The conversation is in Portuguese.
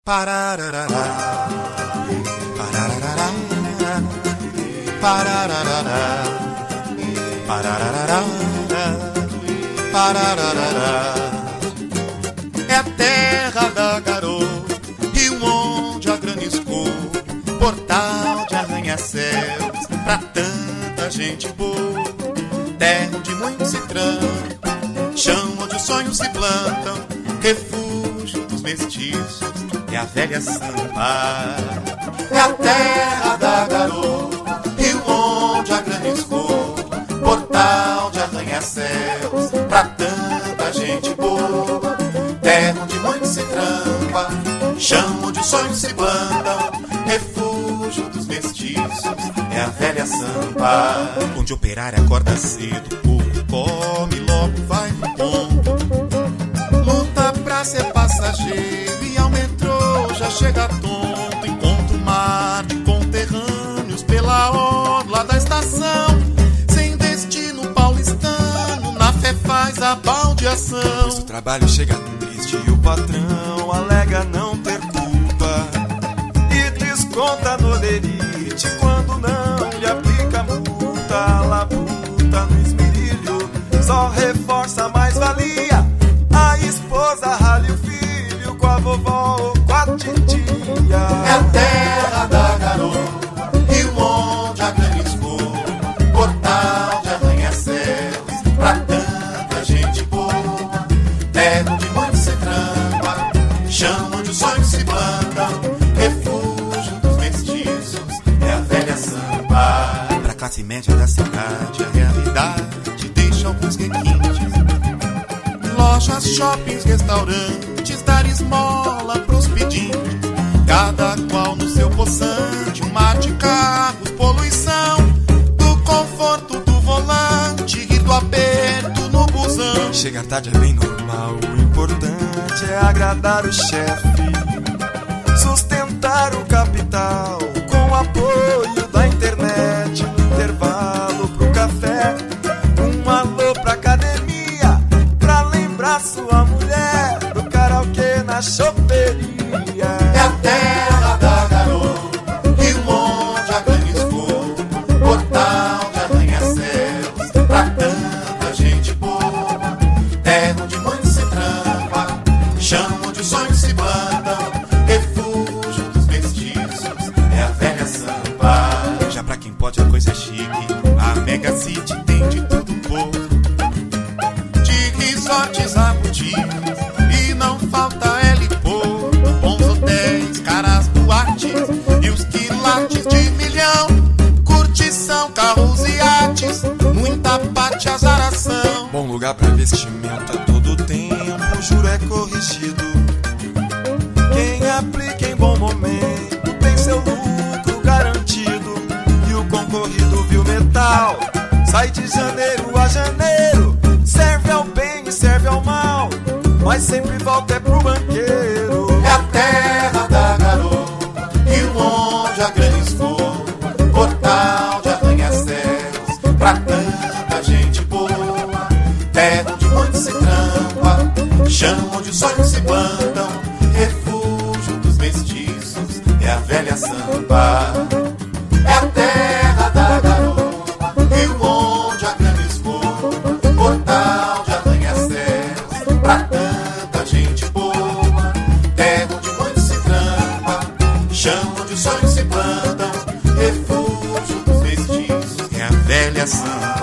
Parararará, parararará, parararará, parararará, parararará. É a terra da garoa, rio onde a grana escoa, portal de arranha-céus pra tanta gente boa. Terra onde muito se trampa, chão onde os sonhos se plantam, refúgio dos mestiços, é a velha samba. É a terra da garoa, rio onde a grana escoa, portal de arranha-céus pra tanta gente boa. Terra onde muito se trampa, chão onde os sonhos se plantam, refúgio dos mestiços, é a velha samba. Onde o operário acorda cedo, pouco come, logo vai pro ponto, luta pra ser passageiro e ao metrô já chega tonto. Encontra um mar de conterrâneos pela orla da estação, sem destino paulistano, na fé faz a baldeação. Pois o trabalho chega triste e o patrão alega não ter culpa e desconta no lerite quando não lhe aplica multa. A labuta no esmerilho só reforça a mais-valia. A esposa ralha o filho com a vovó ou com a titia. É a terra da garoa, rio onde a grana escoa, portal de arranha-céus pra tanta gente boa. Terra onde muito se trampa, chão onde os sonhos se plantam, refúgio dos mestiços, é a velha samba. Pra classe média da cidade a realidade deixa alguns requintes, lojas, shoppings, restaurantes, dar esmola pros pedintes, cada qual no seu poçante, um mar de carros, poluição, do conforto do volante e do aperto no busão. Chegar tarde é bem normal, o importante é agradar o chefe, sustentar o capital com o apoio da internet, no intervalo pro café, um alô pra academia, pra lembrar sua mulher do karaokê na choperia. É a terra da garoa, rio onde a grana escoa, portal de arranha-céus pra tanta gente boa. Terra onde muito se trampa, chão onde os sonhos se plantam, refúgio dos mestiços, é a velha samba. Já pra quem pode a coisa é chique, a Mega City tem de tudo um pouco, de resorts a boutiques, e não falta heliporto, bons hotéis, caras boates e os quilates de milhão, curtição, carros e iates, muita pate, azaração. Bom lugar pra vestimenta todo tempo, o juro é corrigido. Quem aplica em bom momento tem seu lucro garantido. E o concorrido viu metal, sai de janeiro a janeiro, serve ao bem e serve ao mal, mas sempre volta é pro banqueiro. É a terra da garoa, rio onde a grana escoa, portal de arranha-céus pra tanta gente boa. Terra onde muito se trampa, chão onde os sonhos se plantam, refúgio dos mestiços, é a velha samba. É a terra da garoa, rio onde a grana escoa, portal de arranha-céus pra tanta gente boa. Terra onde muito se trampa, chão onde os sonhos se plantam, refúgio dos mestiços, é a velha samba.